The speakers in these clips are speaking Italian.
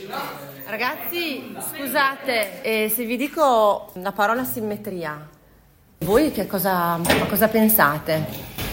Ragazzi, scusate, se vi dico la parola simmetria, voi che cosa pensate?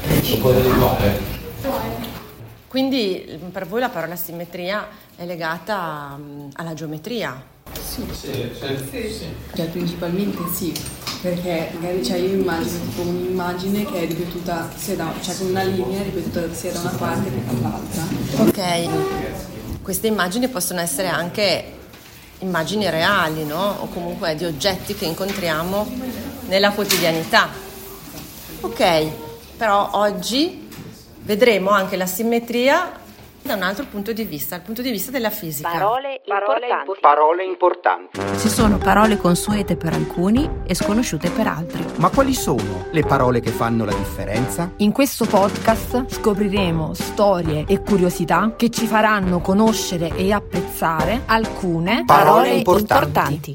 Quindi per voi la parola simmetria è legata alla geometria? Sì. Cioè principalmente sì, perché magari io immagino tipo un'immagine che è ripetuta cioè con una linea ripetuta sia da una parte che dall'altra. Ok, queste immagini possono essere anche immagini reali, no? O comunque di oggetti che incontriamo nella quotidianità. Ok, però oggi vedremo anche la simmetria da un altro punto di vista, dal punto di vista della fisica. Parole importanti. Ci sono parole consuete per alcuni e sconosciute per altri. Ma quali sono le parole che fanno la differenza? In questo podcast scopriremo storie e curiosità che ci faranno conoscere e apprezzare alcune parole importanti.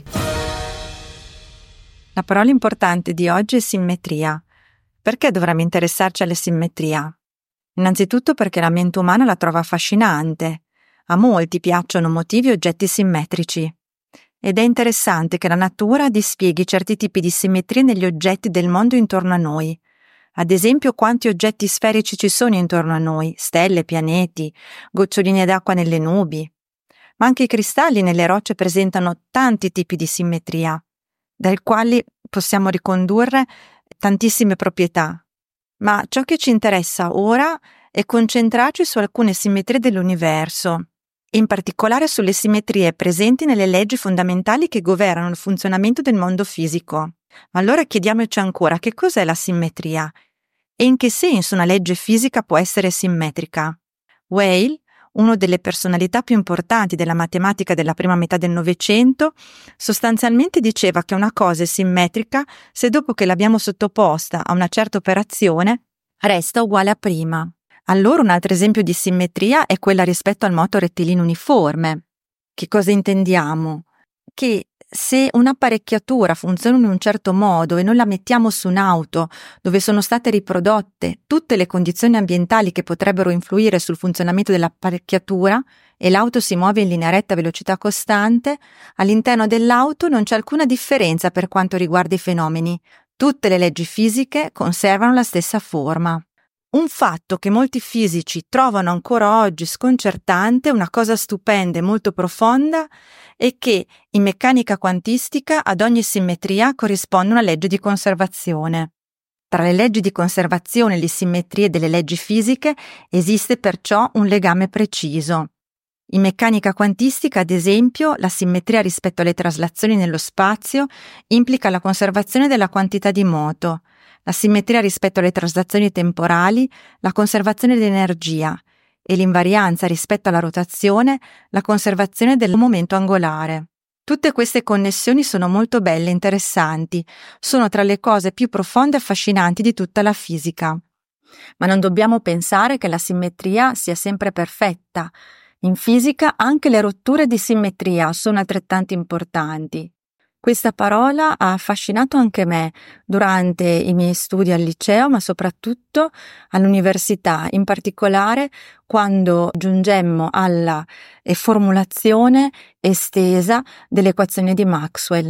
La parola importante di oggi è simmetria. Perché dovremmo interessarci alla simmetria? Innanzitutto perché la mente umana la trova affascinante. A molti piacciono motivi e oggetti simmetrici. Ed è interessante che la natura dispieghi certi tipi di simmetrie negli oggetti del mondo intorno a noi. Ad esempio, quanti oggetti sferici ci sono intorno a noi, stelle, pianeti, goccioline d'acqua nelle nubi. Ma anche i cristalli nelle rocce presentano tanti tipi di simmetria, dai quali possiamo ricondurre tantissime proprietà. Ma ciò che ci interessa ora è concentrarci su alcune simmetrie dell'universo, in particolare sulle simmetrie presenti nelle leggi fondamentali che governano il funzionamento del mondo fisico. Ma allora chiediamoci ancora che cos'è la simmetria e in che senso una legge fisica può essere simmetrica. Weyl, una delle personalità più importanti della matematica della prima metà del Novecento, sostanzialmente diceva che una cosa è simmetrica se dopo che l'abbiamo sottoposta a una certa operazione resta uguale a prima. Allora un altro esempio di simmetria è quella rispetto al moto rettilineo uniforme. Che cosa intendiamo? Che se un'apparecchiatura funziona in un certo modo e noi la mettiamo su un'auto dove sono state riprodotte tutte le condizioni ambientali che potrebbero influire sul funzionamento dell'apparecchiatura e l'auto si muove in linea retta a velocità costante, all'interno dell'auto non c'è alcuna differenza per quanto riguarda i fenomeni. Tutte le leggi fisiche conservano la stessa forma. Un fatto che molti fisici trovano ancora oggi sconcertante, una cosa stupenda e molto profonda, è che in meccanica quantistica ad ogni simmetria corrisponde una legge di conservazione. Tra le leggi di conservazione e le simmetrie delle leggi fisiche esiste perciò un legame preciso. In meccanica quantistica, ad esempio, la simmetria rispetto alle traslazioni nello spazio implica la conservazione della quantità di moto, la simmetria rispetto alle traslazioni temporali, la conservazione di energia, e l'invarianza rispetto alla rotazione, la conservazione del momento angolare. Tutte queste connessioni sono molto belle e interessanti, sono tra le cose più profonde e affascinanti di tutta la fisica. Ma non dobbiamo pensare che la simmetria sia sempre perfetta. In fisica anche le rotture di simmetria sono altrettanto importanti. Questa parola ha affascinato anche me durante i miei studi al liceo, ma soprattutto all'università, in particolare quando giungemmo alla formulazione estesa delle equazioni di Maxwell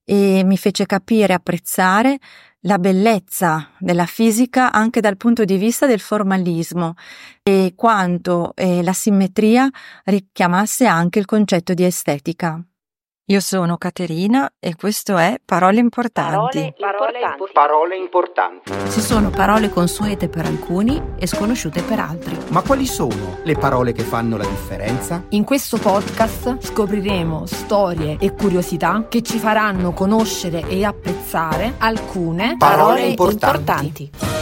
e mi fece capire e apprezzare la bellezza della fisica anche dal punto di vista del formalismo e quanto la simmetria richiamasse anche il concetto di estetica. Io sono Caterina e questo è Parole Importanti. Parole importanti. Ci sono parole consuete per alcuni e sconosciute per altri. Ma quali sono le parole che fanno la differenza? In questo podcast scopriremo storie e curiosità che ci faranno conoscere e apprezzare alcune Parole importanti.